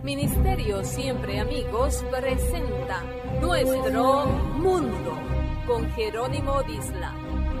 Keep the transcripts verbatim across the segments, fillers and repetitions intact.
Ministerio Siempre Amigos presenta Nuestro Mundo con Jerónimo Disla.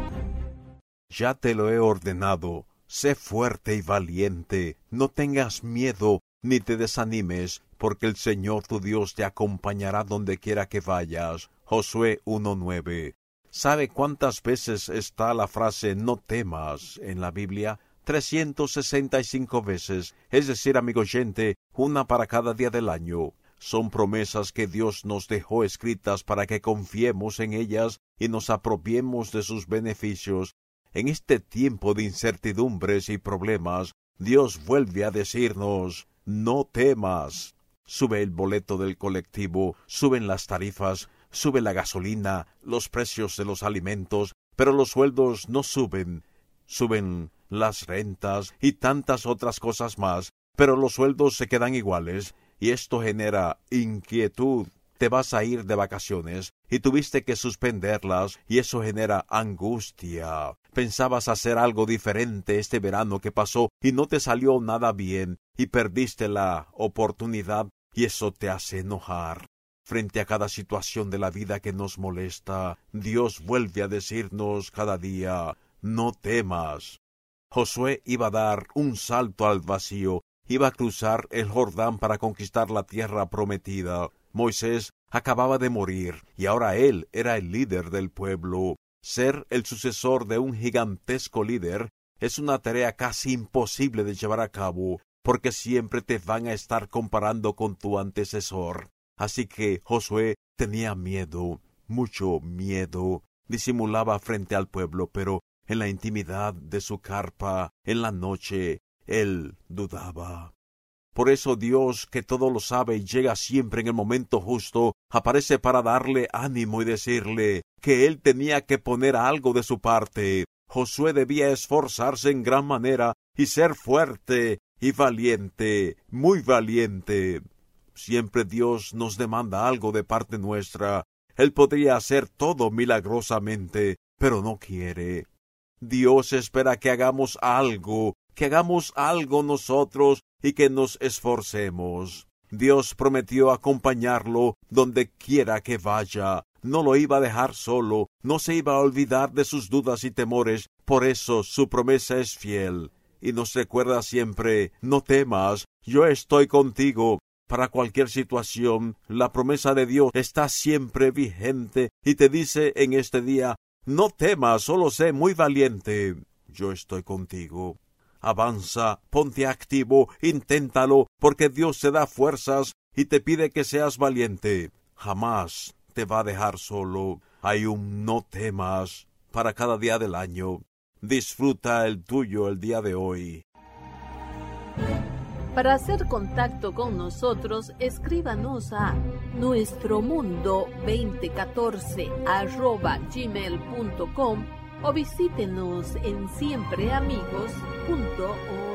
Ya te lo he ordenado, sé fuerte y valiente, no tengas miedo ni te desanimes, porque el Señor tu Dios te acompañará donde quiera que vayas. Josué uno nueve. ¿Sabe cuántas veces está la frase no temas en la Biblia? trescientas sesenta y cinco veces, es decir, amigo oyente, una para cada día del año. Son promesas que Dios nos dejó escritas para que confiemos en ellas y nos apropiemos de sus beneficios. En este tiempo de incertidumbres y problemas, Dios vuelve a decirnos, no temas. Sube el boleto del colectivo, suben las tarifas, sube la gasolina, los precios de los alimentos, pero los sueldos no suben. Suben las rentas y tantas otras cosas más, pero los sueldos se quedan iguales, y esto genera inquietud. Te vas a ir de vacaciones y tuviste que suspenderlas, y eso genera angustia. Pensabas hacer algo diferente este verano que pasó y no te salió nada bien, y perdiste la oportunidad, y eso te hace enojar. Frente a cada situación de la vida que nos molesta, Dios vuelve a decirnos cada día, no temas. Josué iba a dar un salto al vacío, iba a cruzar el Jordán para conquistar la tierra prometida. Moisés acababa de morir, y ahora él era el líder del pueblo. Ser el sucesor de un gigantesco líder es una tarea casi imposible de llevar a cabo, porque siempre te van a estar comparando con tu antecesor. Así que Josué tenía miedo, mucho miedo. Disimulaba frente al pueblo, pero en la intimidad de su carpa, en la noche, él dudaba. Por eso Dios, que todo lo sabe y llega siempre en el momento justo, aparece para darle ánimo y decirle que él tenía que poner algo de su parte. Josué debía esforzarse en gran manera y ser fuerte y valiente, muy valiente. Siempre Dios nos demanda algo de parte nuestra. Él podría hacer todo milagrosamente, pero no quiere. Dios espera que hagamos algo, que hagamos algo nosotros y que nos esforcemos. Dios prometió acompañarlo donde quiera que vaya. No lo iba a dejar solo, no se iba a olvidar de sus dudas y temores, por eso su promesa es fiel. Y nos recuerda siempre, no temas, yo estoy contigo. Para cualquier situación, la promesa de Dios está siempre vigente y te dice en este día, no temas, solo sé muy valiente. Yo estoy contigo. Avanza, ponte activo, inténtalo, porque Dios te da fuerzas y te pide que seas valiente. Jamás te va a dejar solo. Hay un no temas para cada día del año. Disfruta el tuyo el día de hoy. Para hacer contacto con nosotros, escríbanos a nuestromundo veinte catorce arroba gmail punto com o visítenos en siempreamigos punto org.